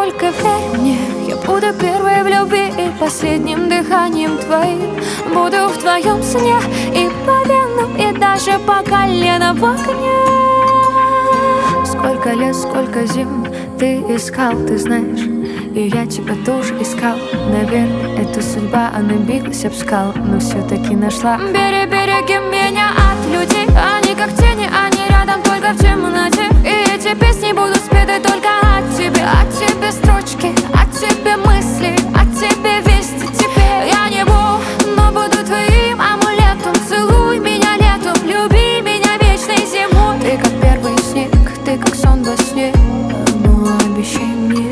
только верь мне, я буду первой в любви и последним дыханием твоим. Буду в твоем сне и по венам, и даже по колено в огне. Сколько лет, сколько зим ты искал, ты знаешь, и я тебя тоже искал. Наверное, это судьба, она билась об скал, но все-таки нашла. Береги меня от людей, они как тени, они рядом только в темноте. И эти песни будут спеты только от тебя. От тебе строчки, от тебе мысли, от тебе вести. Теперь я не буду, но буду твоим амулетом. Целуй меня летом, люби меня вечной зимой. Ты как первый снег, ты как сон во сне, но обещай мне,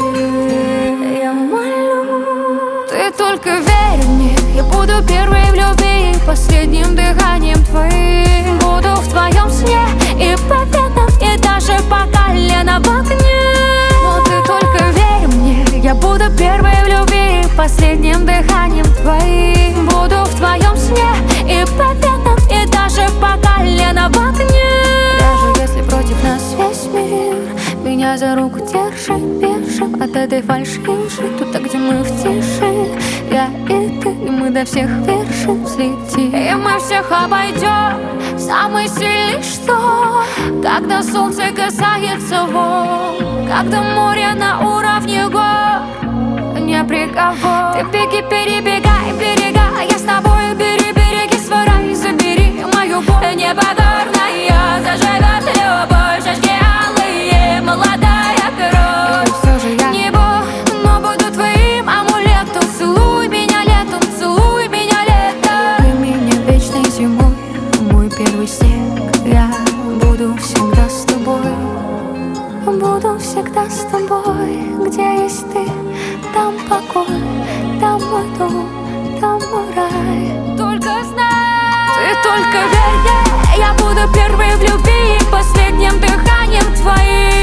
я молю. Ты только верь мне, я буду первой в любви и последним дыханием твоим. Буду в твоем сне и по венам, и даже по колено в огне. Но ты только верь мне, я буду первой в любви и последним дыханием твоим. Буду в твоем сне и по венам, и даже по колено в огне. Даже если против нас весь мир меня за руку держит, бежим от этой фальши лжи. Туда, где мы в тиши, я и ты, и мы до всех вершин взлетим. И мы всех обойдем, самый сильный что? Когда солнце касается волн, когда море на уровне гор, не приговор. Ты беги, перебегай берега, я с тобой, береги свой рай. Забери мою боль непокорная, заживет любовь, шашки алые, молодая кровь. И все же я не буду, но буду твоим амулетом. Целуй меня летом, целуй меня летом. Ты меня вечной зимой, мой первый снег. Я буду всегда с тобой, буду всегда с тобой. Где есть ты, там покой, там мой дом, там мой рай. Только знай, ты только верь, я буду первой в любви и последним дыханием твоим.